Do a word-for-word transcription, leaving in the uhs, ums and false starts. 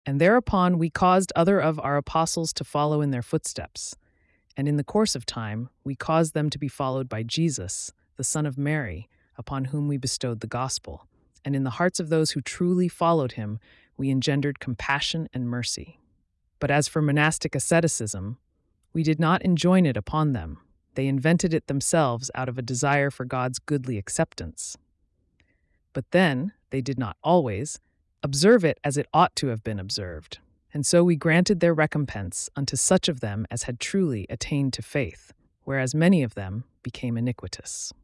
And thereupon we caused other of our apostles to follow in their footsteps. And in the course of time, we caused them to be followed by Jesus, the Son of Mary, upon whom we bestowed the gospel. And in the hearts of those who truly followed him, we engendered compassion and mercy. But as for monastic asceticism, we did not enjoin it upon them. They invented it themselves out of a desire for God's goodly acceptance. But then, they did not always, observe it as it ought to have been observed. And so we granted their recompense unto such of them as had truly attained to faith, whereas many of them became iniquitous.